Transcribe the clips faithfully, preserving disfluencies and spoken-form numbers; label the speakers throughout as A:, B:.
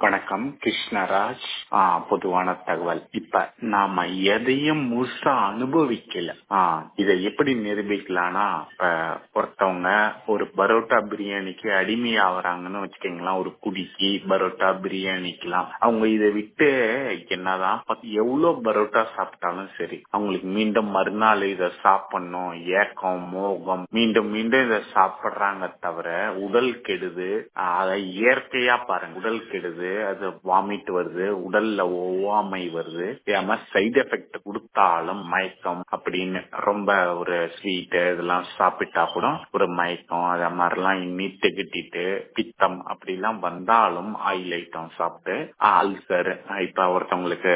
A: வணக்கம், கிருஷ்ணராஜ். ஆஹ் பொதுவான தகவல். இப்ப நாம எதையும் முழுசா அனுபவிக்கல. ஆஹ் இதை எப்படி நிரூபிக்கலாம்னா, இப்ப ஒருத்தவங்க ஒரு பரோட்டா பிரியாணிக்கு அடிமை ஆகுறாங்கன்னு வச்சுக்கீங்களா, ஒரு குடிக்கு பரோட்டா பிரியாணிக்கலாம். அவங்க இதை விட்டு என்னதான் எவ்வளவு பரோட்டா சாப்பிட்டாலும் சரி, அவங்களுக்கு மீண்டும் மறுநாள் இதை சாப்பிடணும் ஏக்கம் மோகம் மீண்டும் மீண்டும் இதை சாப்பிடுறாங்க தவிர உடல் கெடுது. அதை இயற்கையா பாருங்க, உடல் கெடுது, அது வாமிட் வருது, உடல்ல ஒவ்வாமை வருது, சைடு எஃபெக்ட் கொடுத்தாலும் மயக்கம் அப்படின்னு ரொம்ப ஒரு ஸ்வீட் இதெல்லாம் சாப்பிட்டா கூட ஒரு மயக்கம் அத மாதிரிலாம் இன்னி திகட்டிட்டு பித்தம் அப்படிலாம் வந்தாலும் ஆயில் ஐட்டம் சாப்பிட்டு அல்சர். இப்ப ஒருத்தவங்களுக்கு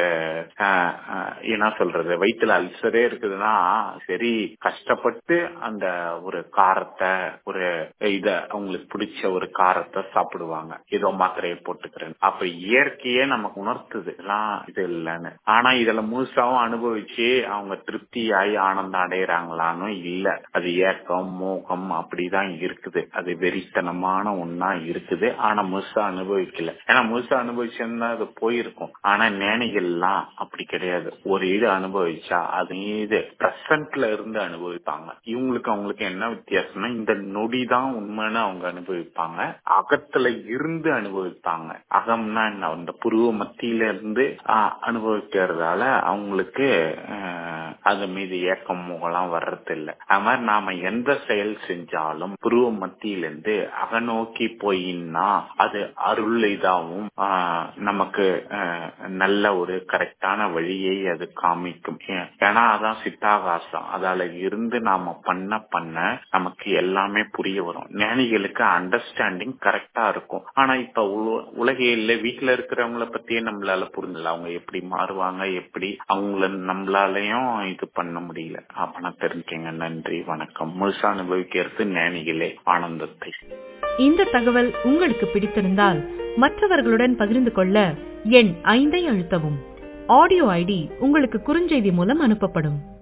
A: என்ன சொல்றது, வயிற்றுல அல்சரே இருக்குதுன்னா சரி கஷ்டப்பட்டு அந்த ஒரு காரத்தை ஒரு இத அவங்களுக்கு பிடிச்ச ஒரு காரத்தை சாப்பிடுவாங்க, ஏதோ மாத்திரையை போட்டுக்கிறேன். அப்ப இயற்கையே நமக்கு உணர்த்துது எல்லாம் இது இல்லைன்னு. ஆனா இதுல முழுசாவும் அனுபவிச்சு அவங்க திருப்தியாயி ஆனந்தம் அடையறாங்களான்னு இல்ல. அது ஏக்கம் மோகம் அப்படிதான் இருக்குது. அது வெறித்தனமான ஒன்னா இருக்குது. ஆனா முழுசா அனுபவிக்கல. ஏன்னா முழுசா அனுபவிச்சா அது போயிருக்கும். ஆனா ஞானிகள்லாம் அப்படி கிடையாது. ஒரு இது அனுபவிச்சா அது இது பிரசன்ட்ல இருந்து அனுபவிப்பாங்க. இவங்களுக்கு அவங்களுக்கு என்ன வித்தியாசம்னா, இந்த நொடிதான் உண்மைன்னு அவங்க அனுபவிப்பாங்க, அகத்துல இருந்து அனுபவிப்பாங்க. அகம்னா என்ன, அந்த புருவ மத்தியில இருந்து அனுபவிக்கிறதால அவங்களுக்கு அது மீது ஏக்கம் முகலாம் வர்றது இல்லை. அது மாதிரி நாம எந்த செயல் செஞ்சாலும் புருவ மத்தியிலிருந்து அகநோக்கி போயின்னா அது அருள் இதாகவும் நமக்கு நல்ல ஒரு கரெக்டான வழியை அது காமிக்கும். ஏன்னா அதான் சித்தாகாசம். அதால இருந்து நாம பண்ண பண்ண நமக்கு எல்லாமே புரிய வரும். ஞானிகளுக்கு அண்டர்ஸ்டாண்டிங் கரெக்டா இருக்கும். ஆனா இப்ப உலகையில வீட்டுல இருக்கிறவங்கள பத்தியே நம்மளால புரிஞ்சல, அவங்க எப்படி மாறுவாங்க, எப்படி அவங்கள நம்மளாலையும் இது பண்ண முடியல. அப்பனா தெரிஞ்சுங்க. நன்றி, வணக்கம். முழுசா அனுபவிக்கிறது ஞானிகளே ஆனந்தத்தை.
B: இந்த தகவல் உங்களுக்கு பிடித்திருந்தால் மற்றவர்களுடன் பகிர்ந்து கொள்ள எண் ஐந்தை அழுத்தவும். ஆடியோ ஐடி உங்களுக்கு குறுஞ்செய்தி மூலம் அனுப்பப்படும்.